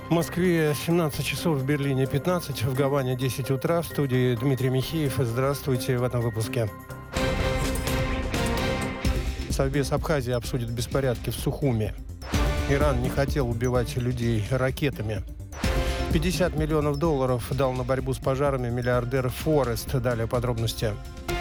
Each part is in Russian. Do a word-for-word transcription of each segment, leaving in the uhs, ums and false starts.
В Москве семнадцать часов, в Берлине пятнадцать, в Гаване десять утра. В студии Дмитрий Михеев. Здравствуйте в этом выпуске. Совбез Абхазии обсудит беспорядки в Сухуми. Иран не хотел убивать людей ракетами. пятьдесят миллионов долларов дал на борьбу с пожарами миллиардер Форест. Далее подробности.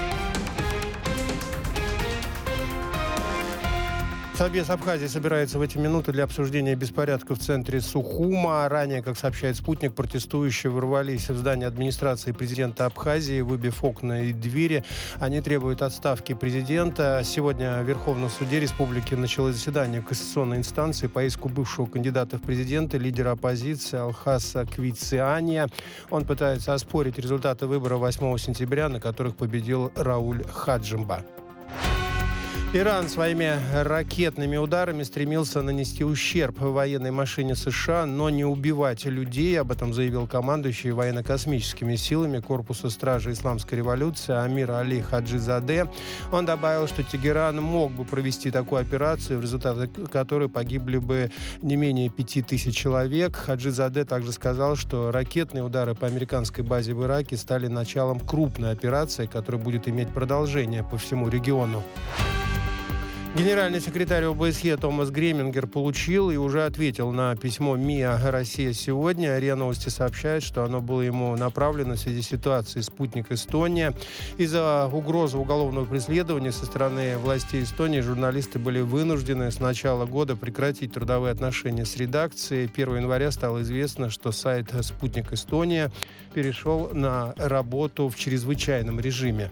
Совбез Абхазии собирается в эти минуты для обсуждения беспорядков в центре Сухума. Ранее, как сообщает «Спутник», протестующие ворвались в здание администрации президента Абхазии, выбив окна и двери. Они требуют отставки президента. Сегодня в Верховном суде республики началось заседание Кассационной инстанции по иску бывшего кандидата в президенты, лидера оппозиции Алхаса Квитсиания. Он пытается оспорить результаты выборов восьмого сентября, на которых победил Рауль Хаджимба. Иран своими ракетными ударами стремился нанести ущерб военной машине США, но не убивать людей. Об этом заявил командующий военно-космическими силами Корпуса стражи Исламской революции Амир Али Хаджизаде. Он добавил, что Тегеран мог бы провести такую операцию, в результате которой погибли бы не менее пяти тысяч человек. Хаджизаде также сказал, что ракетные удары по американской базе в Ираке стали началом крупной операции, которая будет иметь продолжение по всему региону. Генеральный секретарь ОБСЕ Томас Гремингер получил и уже ответил на письмо МИА «Россия сегодня». РИА Новости сообщает, что оно было ему направлено в связи с ситуацией «Спутник Эстония». Из-за угрозы уголовного преследования со стороны властей Эстонии журналисты были вынуждены с начала года прекратить трудовые отношения с редакцией. первого января стало известно, что сайт «Спутник Эстония» перешел на работу в чрезвычайном режиме.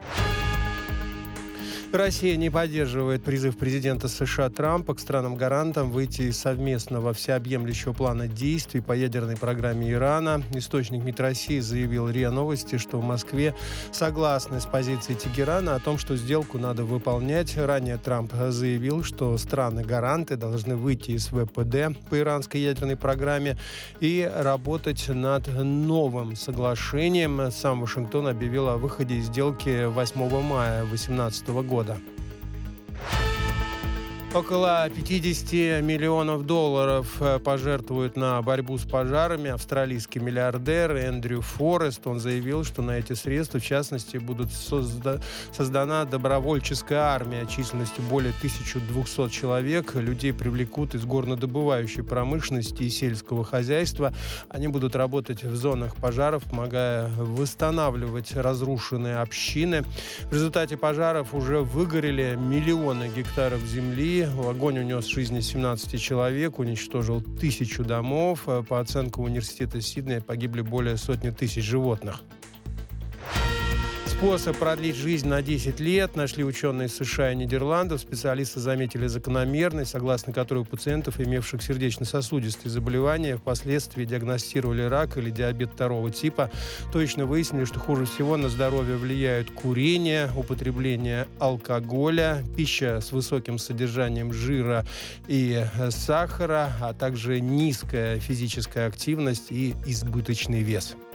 Россия не поддерживает призыв президента США Трампа к странам-гарантам выйти из совместного всеобъемлющего плана действий по ядерной программе Ирана. Источник МИД России заявил РИА Новости, что в Москве согласны с позицией Тегерана о том, что сделку надо выполнять. Ранее Трамп заявил, что страны-гаранты должны выйти из вэ пэ дэ по иранской ядерной программе и работать над новым соглашением. Сам Вашингтон объявил о выходе из сделки восьмого мая две тысячи восемнадцатого года. Около пятьдесят миллионов долларов пожертвуют на борьбу с пожарами австралийский миллиардер Эндрю Форест. Он заявил, что на эти средства, в частности, будут созда- создана добровольческая армия численностью более тысяча двести человек. Людей привлекут из горнодобывающей промышленности и сельского хозяйства. Они будут работать в зонах пожаров, помогая восстанавливать разрушенные общины. В результате пожаров уже выгорели миллионы гектаров земли. Огонь унес жизни семнадцати человек, уничтожил тысячу домов. По оценкам университета Сиднея погибли более сотни тысяч животных. Способ продлить жизнь на десять лет нашли ученые США и Нидерландов. Специалисты заметили закономерность, согласно которой у пациентов, имевших сердечно-сосудистые заболевания, впоследствии диагностировали рак или диабет второго типа. Точно выяснили, что хуже всего на здоровье влияют курение, употребление алкоголя, пища с высоким содержанием жира и сахара, а также низкая физическая активность и избыточный вес.